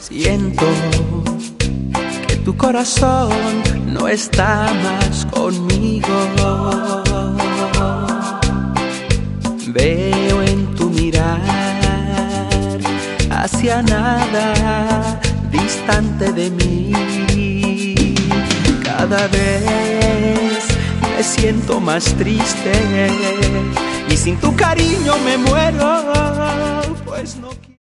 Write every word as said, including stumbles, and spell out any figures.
Siento que tu corazón no está más conmigo. Veo en tu mirar hacia nada distante de mí. Cada vez me siento más triste y sin tu cariño me muero, pues no quiero.